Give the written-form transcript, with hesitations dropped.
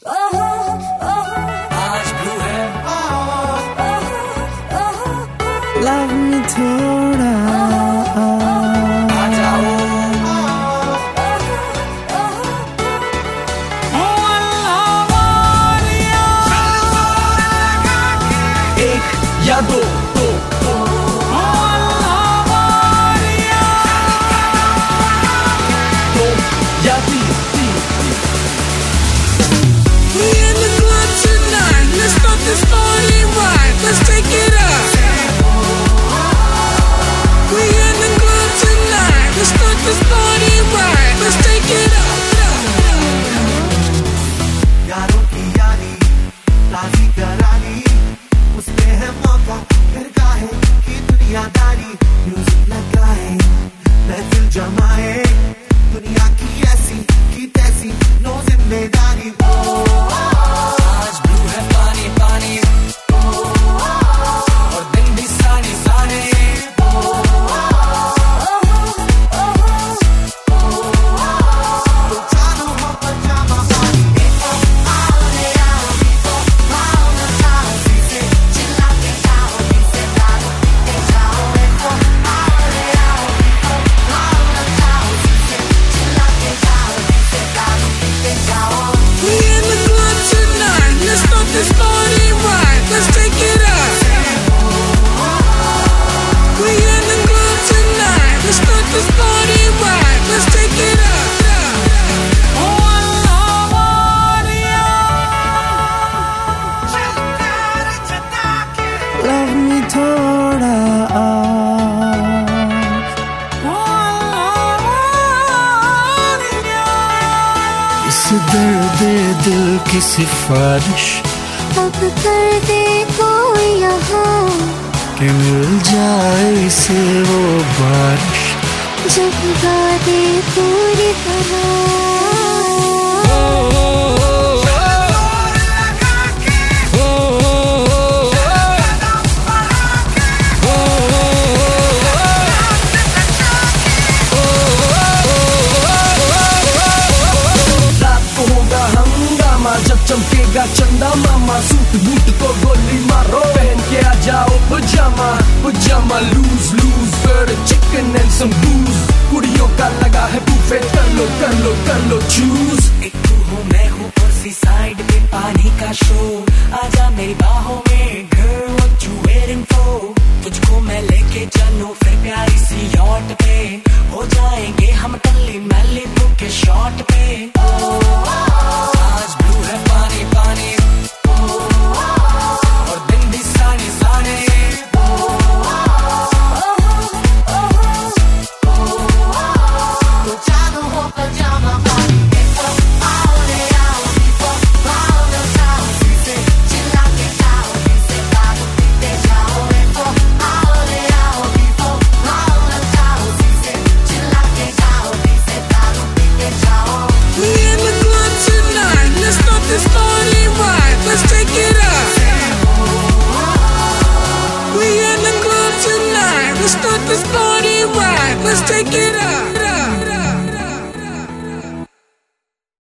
आज ब्लू है। Love me थोड़ा आ जाओ। एक या दो या तीन। We in the club tonight. Let's start this party right. Let's take it up. We in the club tonight. Let's start this party right. Let's take it up. यारों की यारी ताज़ी करारी, उसपे है मौका फिर काहे की दुनियादारी। म्यूजिक लगाए महफिल जमाए, दुनिया की ऐसी की तैसी नो जिम्मेदारी। आज ब्लू है पानी पानी और दिन भी सानी साने। तो चालो हम पजामा पानी We in the club tonight. Let's start this party right. Let's take it up. We in the club tonight. Let's start this party right. Let's take it up. Love me थोड़ा इस दर्द दिल की सिफारिश अब कर दे कोई यहाँ, कि मिल जाए इसे वो बारिश जब गा दे पूरी तरह। रात को होगा हंगामा जब चमकेगा चंदा मामा। सूट बूट को गोली मारो, पहन के आ जाओ पजामा पजामा। Loose loose bird chicken and some booze, कुड़ियों का लगा है बुफे, कर लो चूज। एक तू हो मैं हूँ और सी साइड पे पानी का शो, आजा मेरी बाहों में